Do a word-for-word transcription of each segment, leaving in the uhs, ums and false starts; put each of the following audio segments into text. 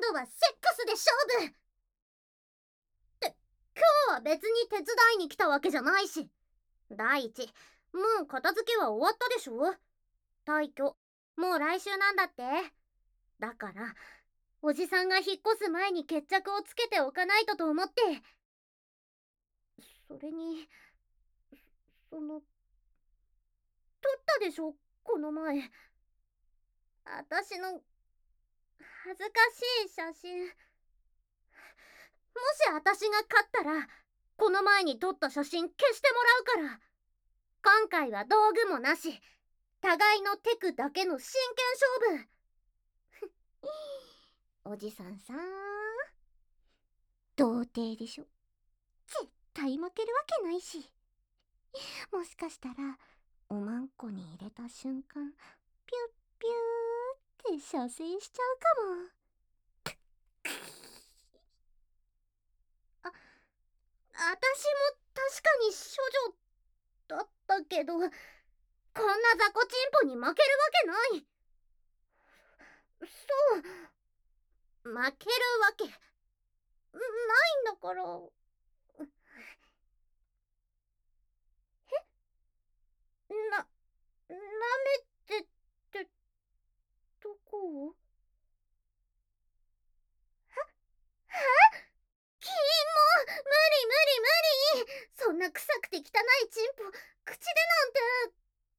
度はセックスで勝負って、今日は別に手伝いに来たわけじゃないし。第一、もう片付けは終わったでしょ。退去もう来週なんだって。だからおじさんが引っ越す前に決着をつけておかないとと思って。それにその、撮ったでしょこの前、あたしの恥ずかしい写真。もしあたしが勝ったらこの前に撮った写真消してもらうから。今回は道具もなし、互いのテクだけの真剣勝負。おじさんさん、童貞でしょ。絶対負けるわけないし。もしかしたらおまんこに入れた瞬間、ピュッピューって射精しちゃうかも。あ、あたしも確かに処女だったけど、こんな雑魚チンポに負けるわけない。そう、負けるわけないんだから。え、な、なめてってどこを？ははキモ、無理無理無理。そんな臭くて汚いチンポ口でなんて。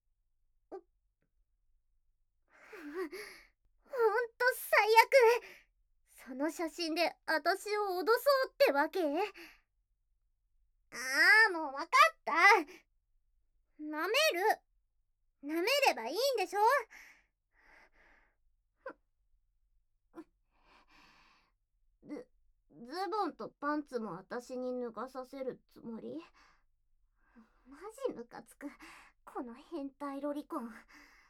ほんと最悪。その写真であたしを脅そうってわけ？ああ、もうわかった。なめる。なめればいいんでしょ。ズ、ズボンとパンツもあたしに脱がさせるつもり？マジムカつく、この変態ロリコン。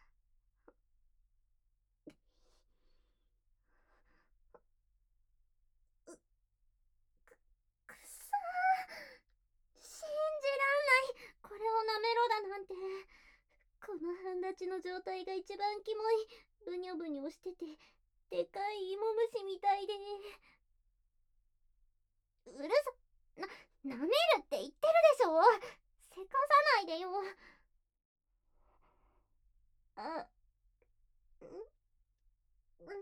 くそー、信じらんない。これをなめろだなんて。この半立ちの状態が一番キモい。ブニョブニョしててでかい芋虫みたいで。うるさ、な、なめるって言ってるでしょ。せかさないでよ。あ、ん、ん、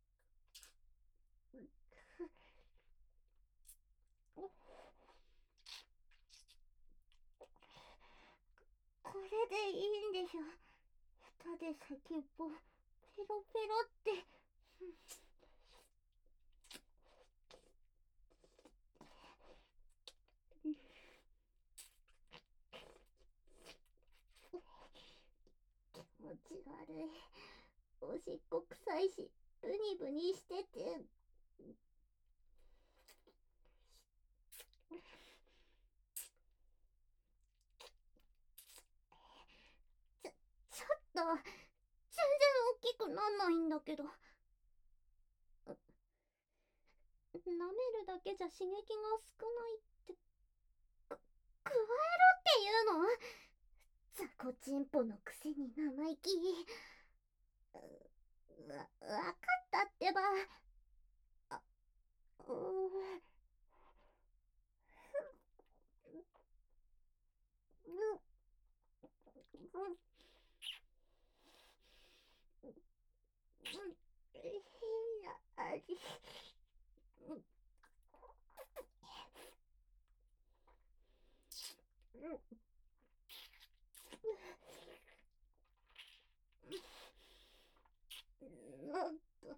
これでいいんでしょ。下で先っぽペロペロって。気持ち悪い。おしっこ臭いしブニブニしてて。ちょ、ちょっと全然大きくなんないんだけど。舐めるだけじゃ刺激が少ないって。く、加えろっていうの？雑魚チンポのくせに生意気。わ、わかったってば。あ、うー、う、う、変な味。なんと、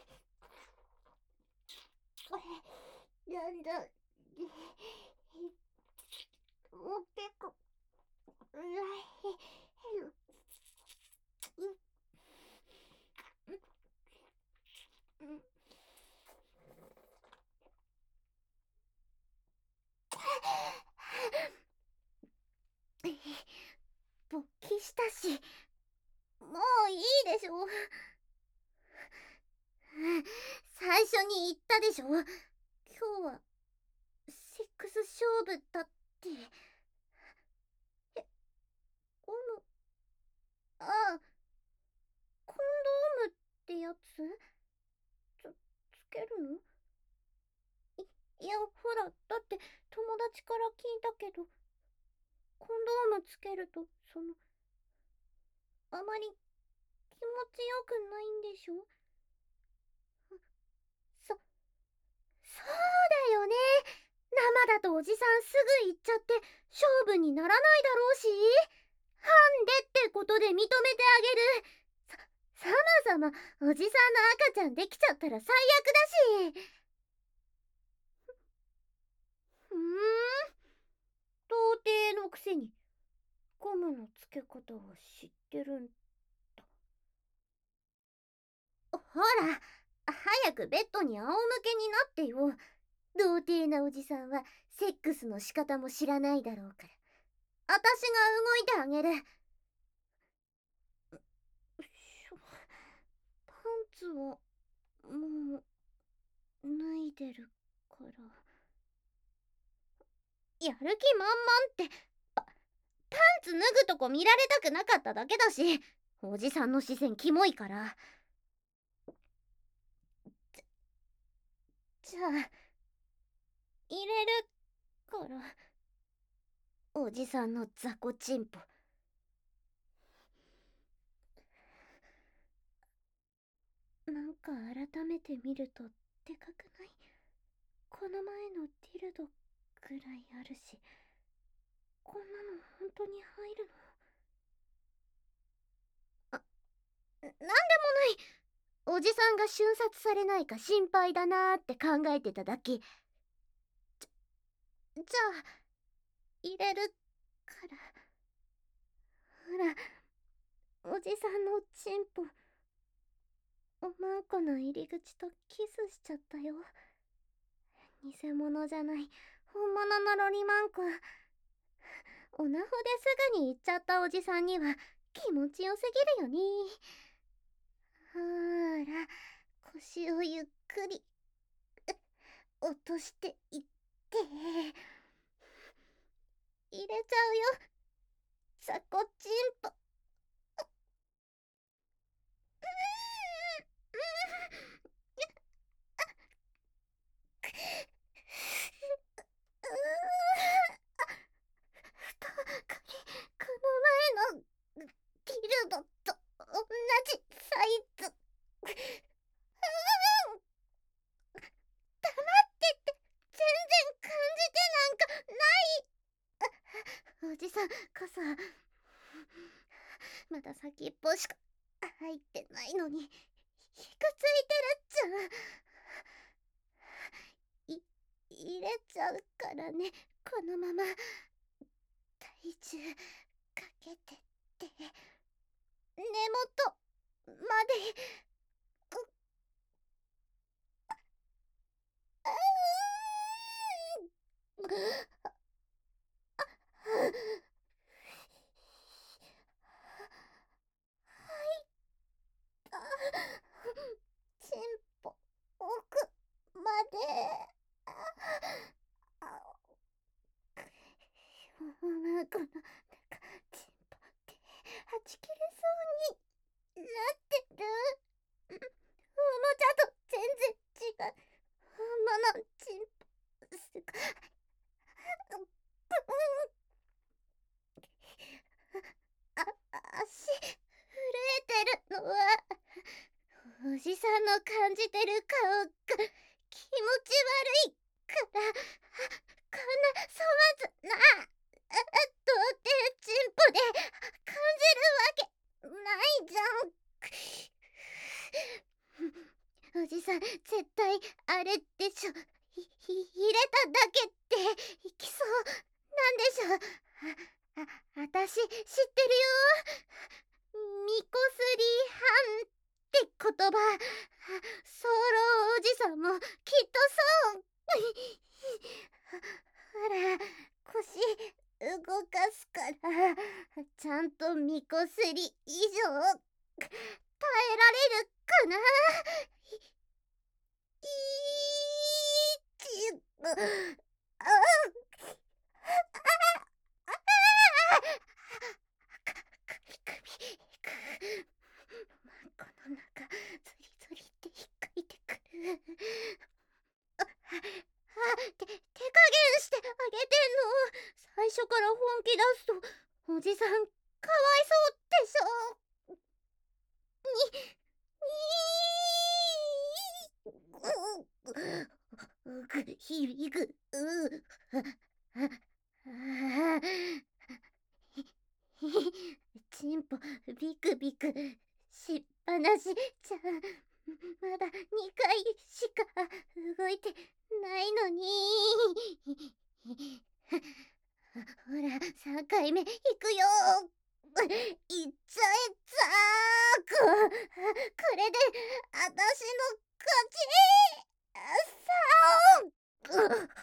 なんだ、もう結構、うわ、へ、へ、う、う、う、勃起したし、もういいでしょ。最初に言ったでしょ、今日はセックス勝負だって。え、ゴム、ああ、コンドームってやつ？つ、つける達から聞いたけど、コンドームつけると、その、あまり気持ちよくないんでしょ？そ、そうだよね。生だとおじさんすぐ行っちゃって勝負にならないだろうし、ハンデってことで認めてあげる。さ、さまさまおじさんの赤ちゃんできちゃったら最悪だし。ふーん、童貞のくせにゴムのつけ方を知ってるんだ。ほら、早くベッドに仰向けになってよ。童貞なおじさんはセックスの仕方も知らないだろうから。あたしが動いてあげる。パンツはもう脱いでるから。やる気満々ってパ、パンツ脱ぐとこ見られたくなかっただけだし、おじさんの視線キモいから。じゃ、じゃあ入れるから、おじさんの雑魚チンポ。なんか改めて見るとでかくない？この前のディルドぐらいあるし、こんなの本当に入るの？あ、なんでもない。おじさんが瞬殺されないか心配だなーって考えてただけ。じゃ、じゃあ入れるから。ほら、おじさんのチンポ、おまんこの入り口とキスしちゃったよ。偽物じゃない、本物のロリマンコ。オナホですぐに行っちゃったおじさんには気持ちよすぎるよね。ほーら、腰をゆっくり落としていって、入れちゃうよ、雑魚チンポ。この前のディルドと同じサイズ。黙ってって全然感じてなんかない。おじさんこそまだ先っぽしか入ってないのに、ひくついてるっちゃ。い入れちゃうからね、このまま体重かけてって根元まで。うーチンポ奥まで。ああ、このチンポってはち切れそうになってる。おもちゃと全然違う本物チンポ。すごい。あ、足震えてるのはおじさんの感じてる顔が気持ち悪いから。こんな粗末な童貞チンポで感じるわけないじゃん。おじさん絶対あれでしょ、ひひ入れただけっていきそうなんでしょ。あ、あ、あたし知ってるよ。みこすりはんって言葉。ソロおじさんもきっとそう。ほら、腰動かすからちゃんとみこすり以上耐えられるかな。いいちああこの中ゾリゾリって引っかいてくる。あ、あ、て手加減してあげておじさんかわいそうでしょ。ににぐひりぐうチンポビクビクしっぱなしじゃまだにかいしか動いてないのに。ほらさんかいめいくよ。いっちゃえざーく。これであたしの勝ち。さ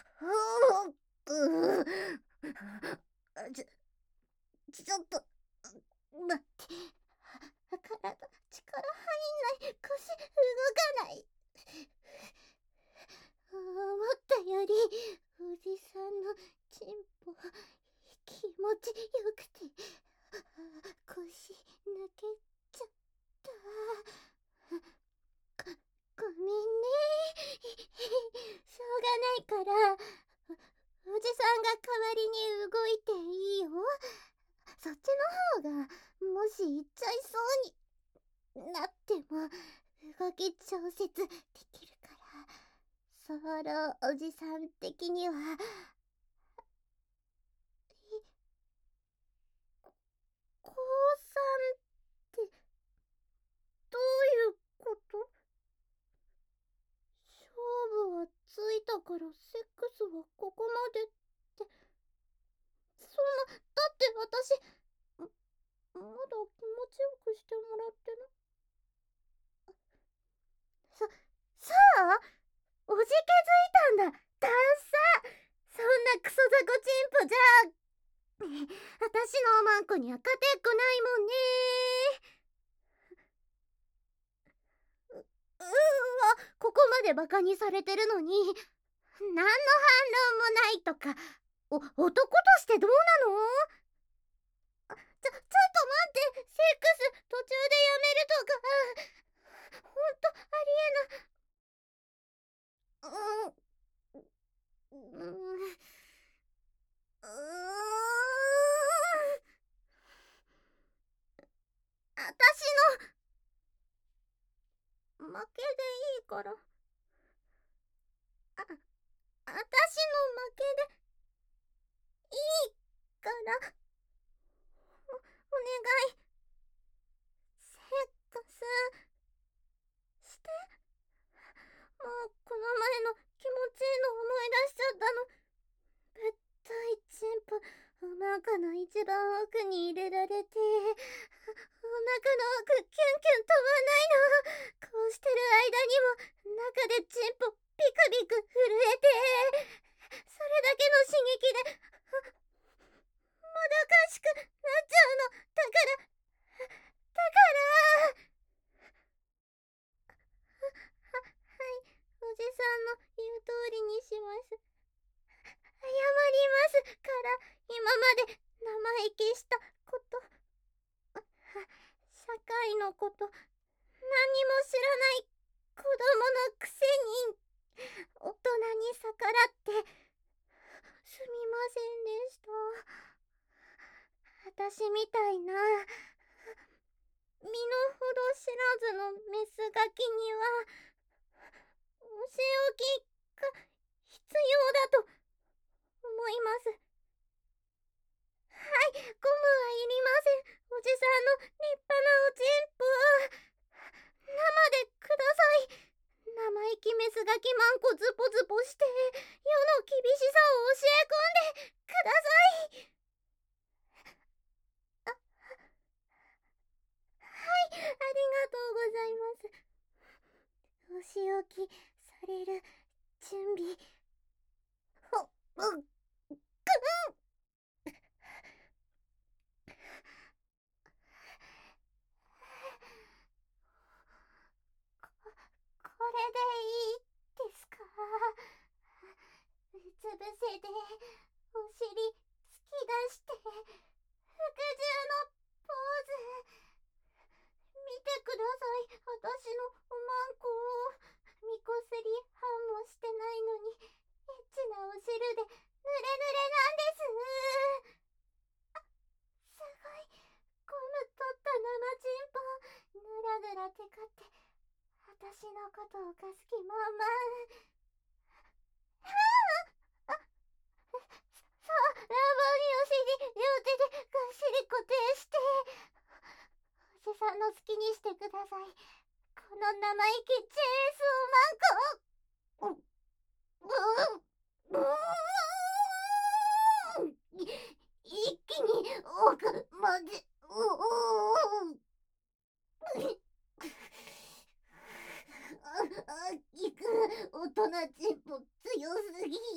あちょちょっと待って、体力入んない、腰動かない。思ったよりおじさんのチンポ気持ちよくて腰抜けちゃった。ごごめんね。しょうがないからおじさんが代わりに動いていいよ。そっちの方がもし行っちゃいそうになっても動き調節できるから、ソロおじさん的には。こうさんってどういうこと？勝負はついたからセックスはここまでって。そんな、だって私まだ気持ちよくしてもらってな。そ、そうおじけづいたんだ。ダンサー。そんなクソザコチンポじゃ私のおまんこには勝てっこないもんね。う、うーわ、ここまでバカにされてるのに何の反論もないとか。お、男としてどうなの？ちょ、ちょっと待って、セックス途中でやめるとかほんとありえない。うんうん、うーん、あたしの負けでいいから。あ、あたしの負けでいいから。お、お願い。セックスして。もうこの前の気持ちいいの思い出しちゃったの。ぶっといチンポお腹の一番奥に入れられて、お腹の奥キュンキュン飛ばないの。こうしてる間にも中でチンポビクビク震えて、それだけの刺激でもどかしくなっちゃうの。だからだからは、はい、おじさんの言う通りにします。謝りますから今まで生意気したこと、社会のこと何にも知らない子供のくせに大人に逆らってすみませんでした。私みたいな身の程知らずのメスガキにはお仕置きが必要だと思います。はい、ゴムはいりません。おじさんの立派なおちんぽ生でください。生意気メスガキマンコズポズポして世の厳しさを教え込んでください。あ、はい、ありがとうございます。お仕置きされる準備。ほ、う、くん。これでいいですか？うつ伏せでお尻突き出して服従のポーズ。見てください、私のおまんこを。みこすりはんもしてないのにエッチなお汁で濡れ濡れなんです。あ、す、 のことをかす気満々。はあ、あ、さあ、ラボにお尻、両手でがっしり固定して。おじさんの好きにしてください。この生意気チェーンソーマンコ。う、う、うーん。一気に奥まで。ううあ、あ、きく、大人チンポ強すぎ。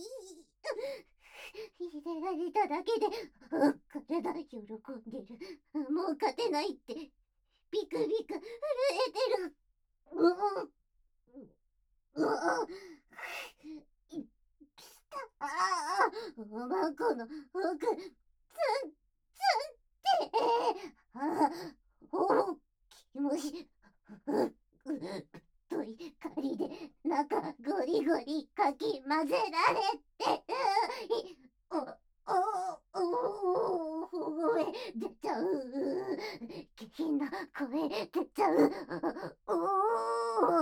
入れられただけで、あ、体喜んでる。もう勝てないって、ビクビク震えてる。ううううい、きた。ああ、おまんこの奥、ツンツンって。ああ、おお、気持ち、う、う、太い針で中ゴリゴリかき混ぜられて、う、お、お、お、声出ちゃう。下品な声出ちゃう。おお、はい、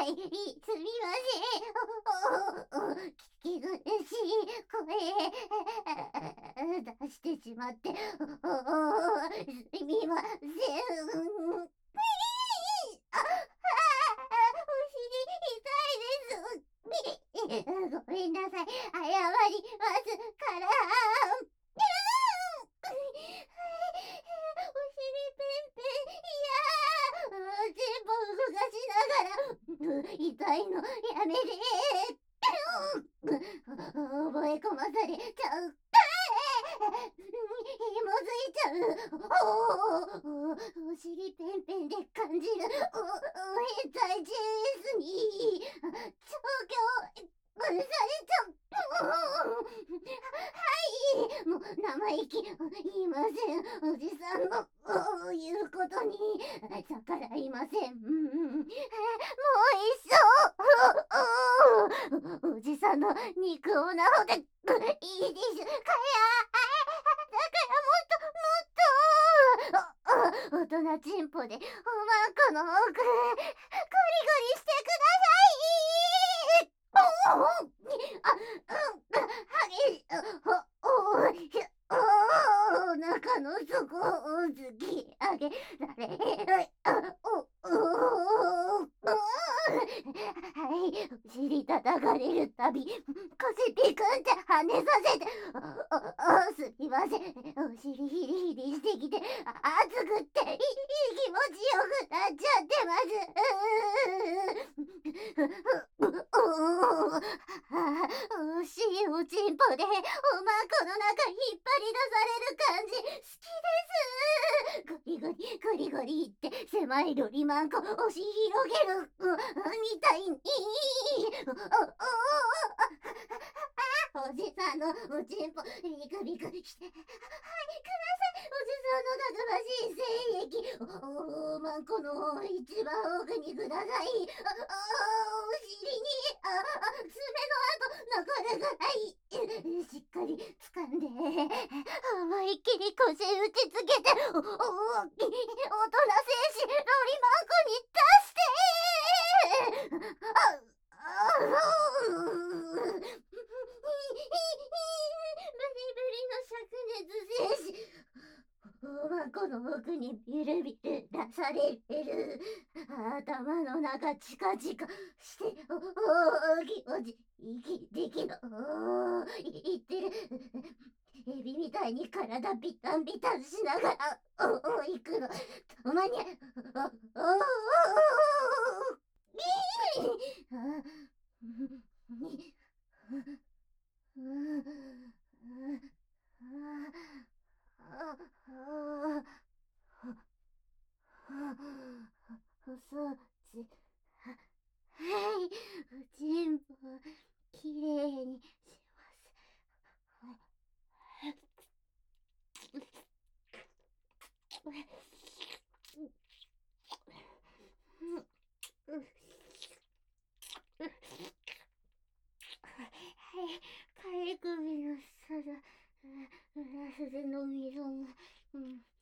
すみません。おお、聞き苦しい声出してしまって、おお、すみません。あ、あ、お尻痛いです。ごめんなさい。謝りますから。お尻ペンペン、いやー、全部動かしながら、痛いのやめて。覚え込まされちゃう。ひもづいちゃう。おお、お尻ペンペンで感じる。お、変態ジェスに調教されちゃう。はい、もう生意気言いません。おじさんの言うことに逆らいません。もう一生おじさんの肉をなほでいいです。かや、だからもっともっと大人チンポでおまんこの奥ゴリゴリしてください。おお、あ、うん、はぎ、おお、ひ、おお、中の底を突き上げられ、お、おお、はい、お尻叩かれるたび、腰ピクンって跳ねさせて、お、お、すみません。お尻ヒリヒリしてきて、熱くって、いい気持ちよくなっちゃってます。おお、おしいおちんぽでおまんこの中引っ張り出される感じ好きです。ゴリゴリゴリゴリって狭いロリマンコ押し広げる、う、みたいに。お、お、お、おじさんのおちんぽビクビクして、はい、ください。おじさんのたくましい精液、お、おまんこの一番奥にください。あ、あ、お尻に、あ、あ、爪の跡残るぐらいしっかり掴んで、思いっきり腰打ちつけて、お、お、大人精子ロリマンコに出して。あ、あ、ブリブリの灼熱精子おまんこの奥にビルビル出されてる。頭の中チカチカして、お、お、気持ち息できる。おー、いってる。エビみたいに体ビタンビタンしながら、お、お、行くの。たまに、お、お、お、ビーあ、に、う、う、あ、あ、お掃除。はい、おちんぽきれいにしますはい、かゆ首の下だ。ブラシで飲みそう。うん。